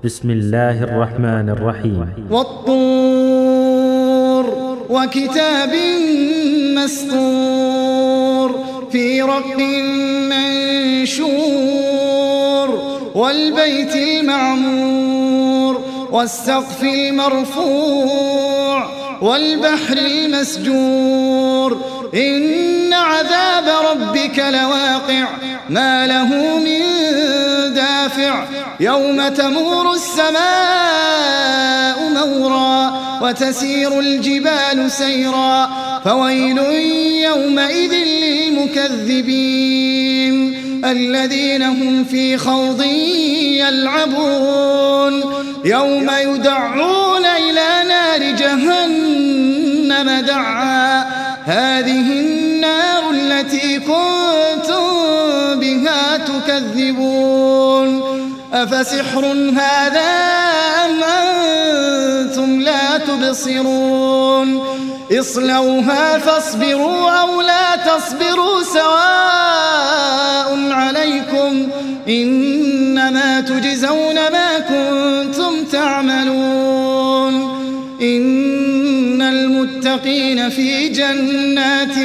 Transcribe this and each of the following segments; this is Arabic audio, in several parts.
بسم الله الرحمن الرحيم. والطور وكتاب مسطور في رق منشور والبيت المعمور والسقف المرفوع والبحر المسجور إن عذاب ربك لواقع ما له من دافع يوم تمور السماء مورا وتسير الجبال سيرا فويل يومئذ للمكذبين الذين هم في خوض يلعبون يوم يدعون إلى نار جهنم دعا هذه النار التي كنتم بها تكذبون أفسحر هذا أم أنتم لا تبصرون اصلوها فاصبروا أو لا تصبروا سواء عليكم إنما تجزون ما كنتم تعملون إن المتقين في جنات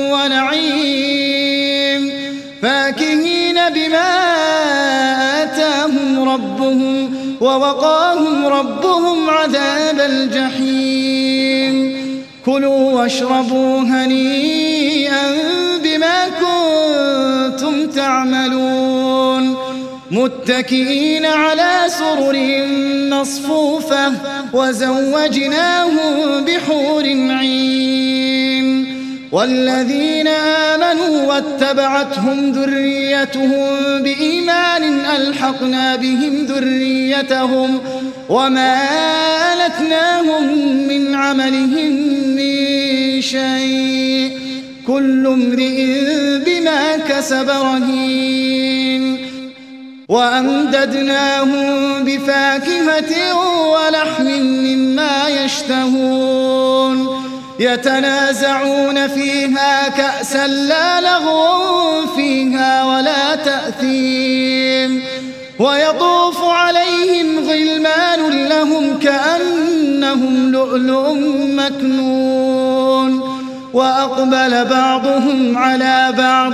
ونعيم فاكهين بما آتاهم ربهم ووقاهم ربهم عذاب الجحيم كلوا واشربوا هنيئا بما كنتم تعملون متكئين على سرر مصفوفة وزوجناهم بحور عين والذين آمنوا واتبعتهم ذريتهم بإيمان ألحقنا بهم ذريتهم وما ألتناهم من عملهم من شيء كل امرئ بما كسب رهين وأمددناهم بفاكهة ولحم مما يشتهون يتنازعون فيها كأسا لا لغو فيها ولا تأثيم ويطوف عليهم غلمان لهم كأنهم لؤلؤ مكنون وأقبل بعضهم على بعض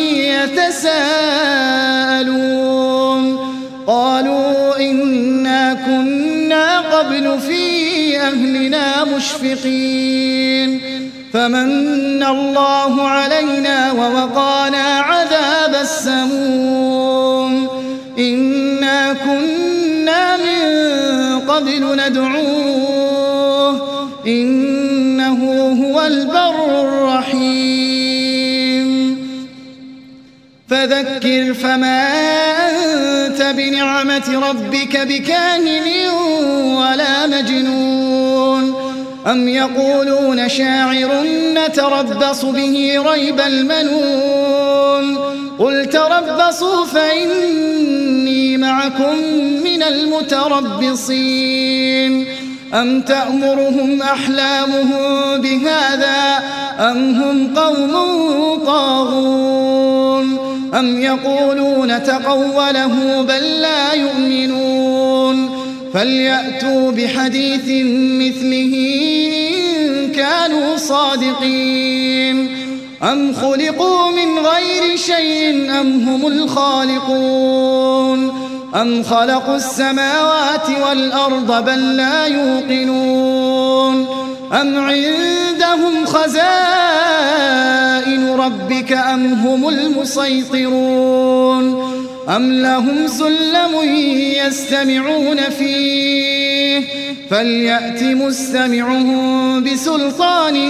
يتساءلون قالوا إنا كنا قبل في أهلنا مشفقين فمن الله علينا ووقانا عذاب السموم إنا كنا من قبل ندعوه إنه هو البر الرحيم فذكر فما أنت بنعمة ربك بكاهن ولا مجنون أم يقولون شاعر نتربص به ريب المنون قل تربصوا فإني معكم من المتربصين أم تأمرهم أحلامهم بهذا أم هم قوم طاغون أم يقولون تقوله بل لا يؤمنون فليأتوا بحديث مثله إن كانوا صادقين أم خلقوا من غير شيء أم هم الخالقون أم خلقوا السماوات والأرض بل لا يوقنون أم عندهم خزائن ربك أم هم المسيطرون أم لهم سلم يستمعون فيه فليأت مستمعهم بسلطان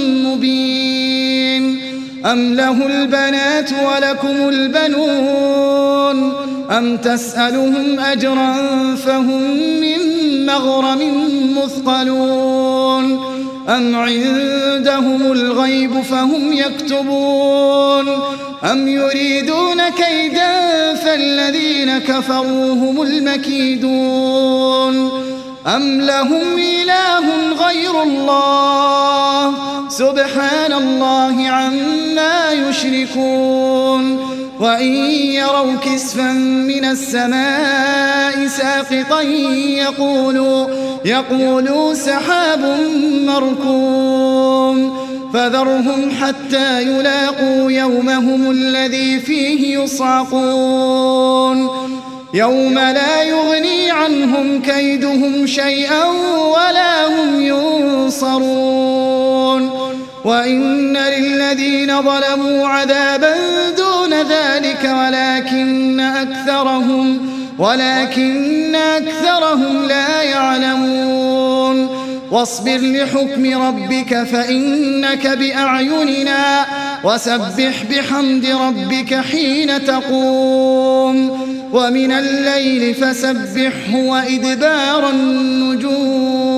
مبين أم له البنات ولكم البنون أم تسألهم أجرا فهم من مغرم مثقلون أم عندهم الغيب فهم يكتبون أم يريدون كيدا فالذين كفروا هم المكيدون أم لهم إله غير الله سبحان الله عما يشركون وإن يروا كسفا من السماء ساقطا يقولوا سحاب مركوم فذرهم حتى يلاقوا يومهم الذي فيه يصعقون يوم لا يغني عنهم كيدهم شيئا ولا هم ينصرون وإن للذين ظلموا عذابا دون ذلك ولكن أكثرهم لا يعلمون واصبر لحكم ربك فإنك بأعيننا وسبح بحمد ربك حين تقوم ومن الليل فسبحه وإدبار النجوم